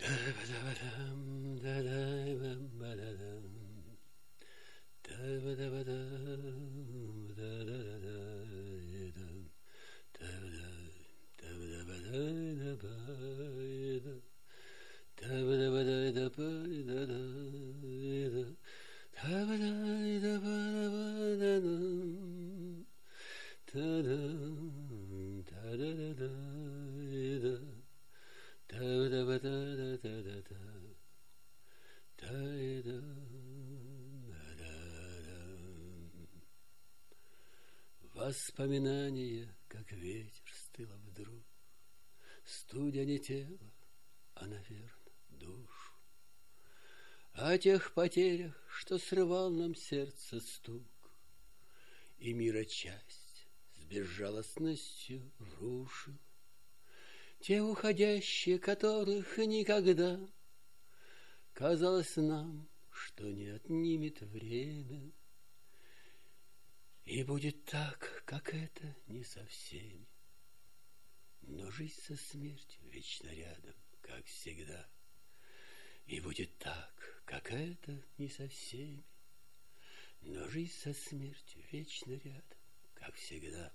Воспоминания, как ветер, стыло вдруг, студя не тело, а, наверно, душу. О тех потерях, что срывал нам сердце стук, и мира часть с безжалостностью рушил. Те уходящие, которых никогда казалось нам, что не отнимет время. И будет так, как это не со всеми, но жизнь со смертью вечно рядом, как всегда. И будет так, как это не со всеми, но жизнь со смертью вечно рядом, как всегда.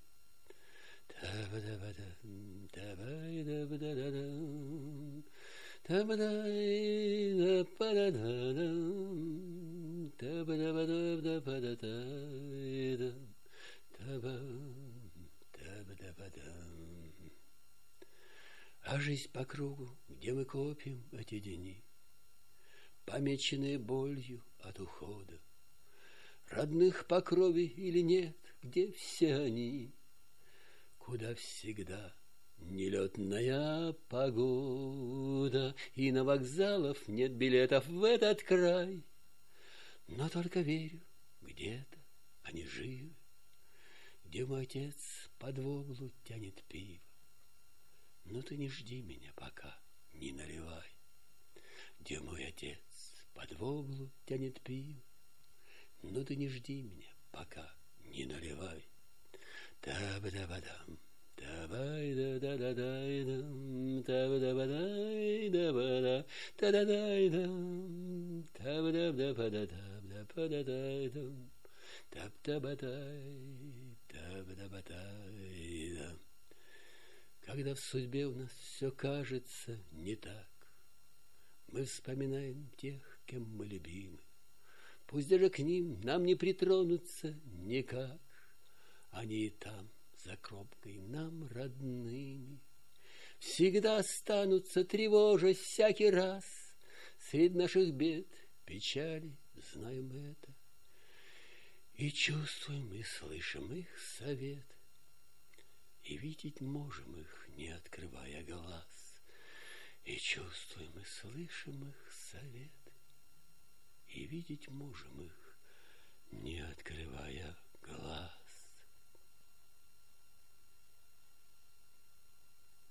А жизнь по кругу, где мы копим эти дни, помеченные болью от ухода, родных по крови или нет, где все они, куда всегда нелетная погода, и на вокзалах нет билетов в этот край. Но только верю, где-то они живы, где мой отец под воблу тянет пиво. Но ты не жди меня пока, не наливай, где мой отец под воблу тянет пиво. Но ты не жди меня пока, не наливай. Та-ба-да-ба-дам, та-ба-да-да-да-да-дам, та-ба-да-ба-дай-да-ба-да, та-да-дай-дам, та-ба-да-да-ба-да-да-да-да-дам, та-ба-да-дай, та-ба-да-ба-дай-дам. Когда в судьбе у нас все кажется не так, мы вспоминаем тех, кем мы любимы. Пусть даже к ним нам не притронуться никак, они и там, за кромкой, нам родными. Всегда останутся, тревожась всякий раз. Среди наших бед, печали, знаем мы это. И чувствуем, и слышим их совет. И видеть можем их, не открывая глаз. И чувствуем, и слышим их совет. И видеть можем их,